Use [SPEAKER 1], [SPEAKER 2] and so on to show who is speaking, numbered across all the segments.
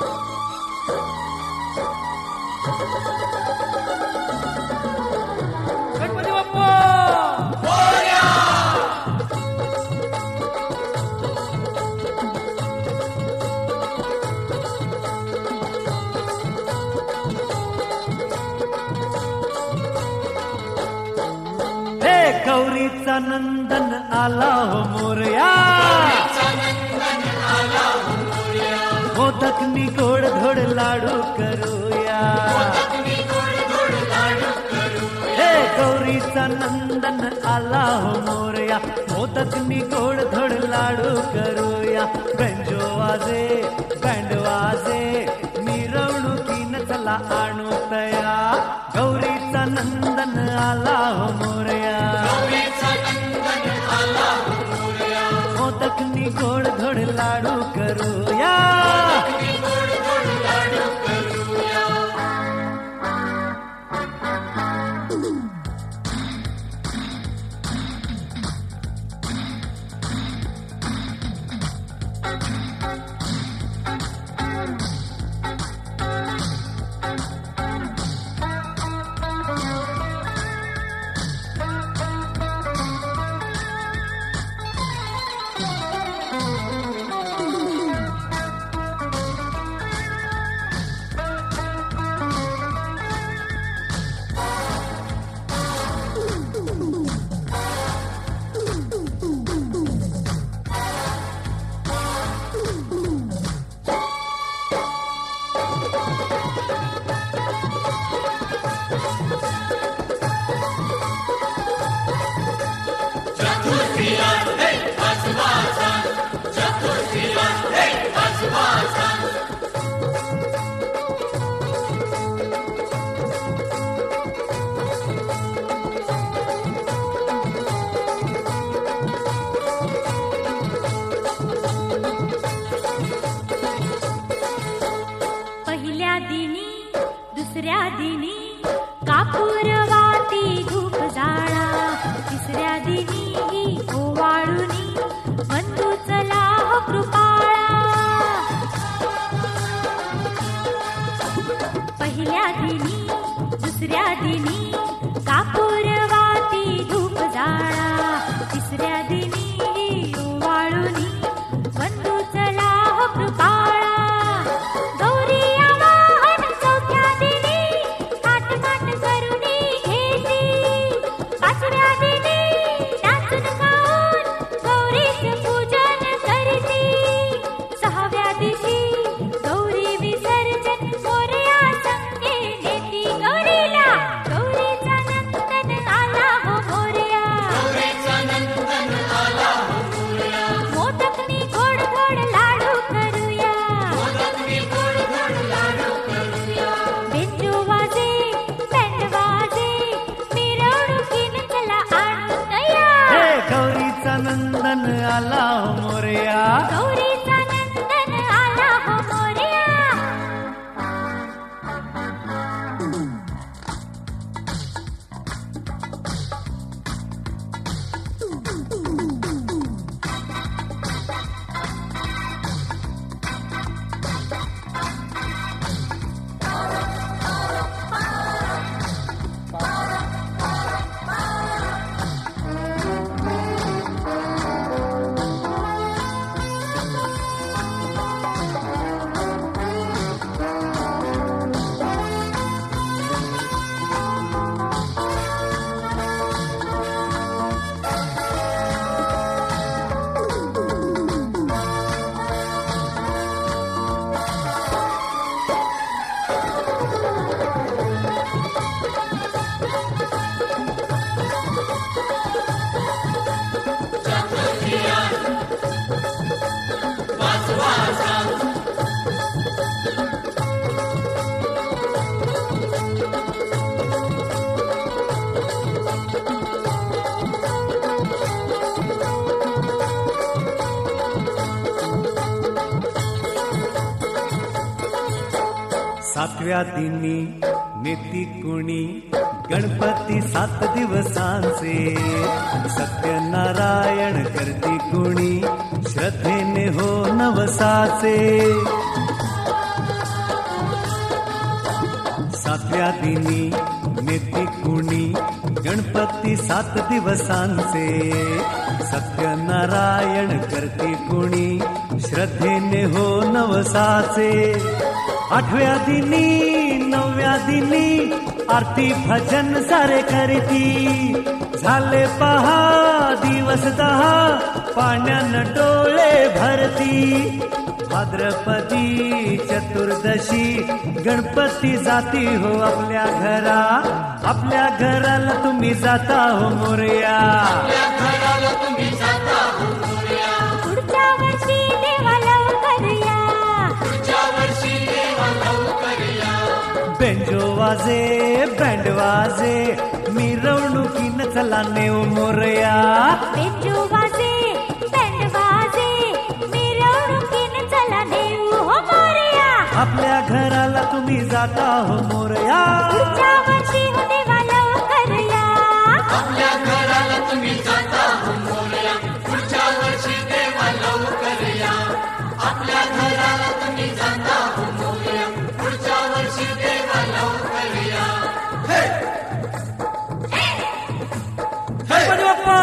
[SPEAKER 1] गणपती बाप्पा हे गौरीचा नंदन आला हो मोरया, मोदकनी गोड धोड लाडू करूया. हे गौरीचा नंदन आला हो मोरया, मोदकनी गोड धोड लाडू करूया. बेंजो वाजे बँड वाजे मिरवणुकीन चला आणू तया. गौरीचा नंदन आला हो मोरया, मोदकनी गोड धोड लाडू करूया.
[SPEAKER 2] पहिल्या दिनी दुसऱ्या दिनी कापूरवाती धूप जाळा. तिसऱ्या दिनी ओवाळुनी बंधू चला हो कृपाळा. पहिल्या दिनी दुसऱ्या दिनी कापूरवाती धूप जाळा. तिसऱ्या दिनी ओवाळुनी बंधू चला हो कृपाळा. गौरी आवाहन चौथ्या दिनी आटमाट करुनी घेती. पाचव्या दिनी नाचून गाऊन गौरीचे पूजन करती. सहाव्या दिवशी गौरी विसर्जन मोरया संगे नेती. गौरीला गौरीचा नंदन आला हो मोरया, मोदकनी गोड गोड लाडू करूया. बेंजो वाजे बँड वाजे मिरवणुकीन चला आणू तया.
[SPEAKER 1] हे गौरीचा नंदन आला हो मोरया,
[SPEAKER 2] गौरीचा नंदन आला हो मोरया.
[SPEAKER 1] सातव्या दिनी नेती कुणी गणपती 7 दिवसांचे. सत्यनारायण करती कुणी श्रद्धेने हो नवसाचे. 8व्या दिनी नेती कुणी गणपती 7 दिवसांचे, सत्यनारायण करती कुणी श्रद्धेने हो नवसाचे. 8व्या दिनी 9व्या दिनी आरती भजन सारे करती, झाले पहा दिवस 10 पाण्यानं डोळे भरती. भाद्रपदी चतुर्दशी गणपती जाती हो आपल्या घरा, आपल्या घराला तुम्ही जाता हो मोरया.
[SPEAKER 2] पुढच्या वर्षी देवा लवकर या,
[SPEAKER 1] बेंजो वाजे बँड वाजे मिरवणुकीन चला नेऊ मोरया.
[SPEAKER 2] बेंजो वाजे बँड वाजे मिरवणुकीने चला देऊ हो मोरया.
[SPEAKER 1] आपल्या घराला तुम्ही जाता हो मोरया.
[SPEAKER 2] पुढच्या वर्षी हो देवा लवकर या,
[SPEAKER 3] आपल्या घराला तुम्ही जाता हो मोरया. पुढच्या वर्षी देवा लवकर या, आपल्या घराला तुम्ही जाता हो मोरया. पुढच्या वर्षी देवा लवकर या.
[SPEAKER 1] गणपती बाप्पा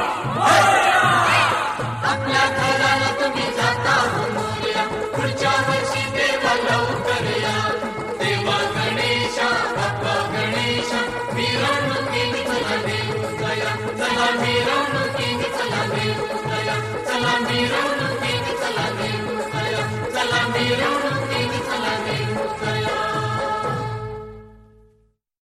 [SPEAKER 3] आपल्या घराला तुम्ही जाता हो मोरया. पुढच्या वर्षी देवा लवकर या. देवा गणेशा बाप्पा गणेशा मिरवणुकीने चला देऊ गया. चला मिरवणुकीने चला देऊ गया. चला मिरवणुकीने चला देऊ गया. चला मिरवणुकीने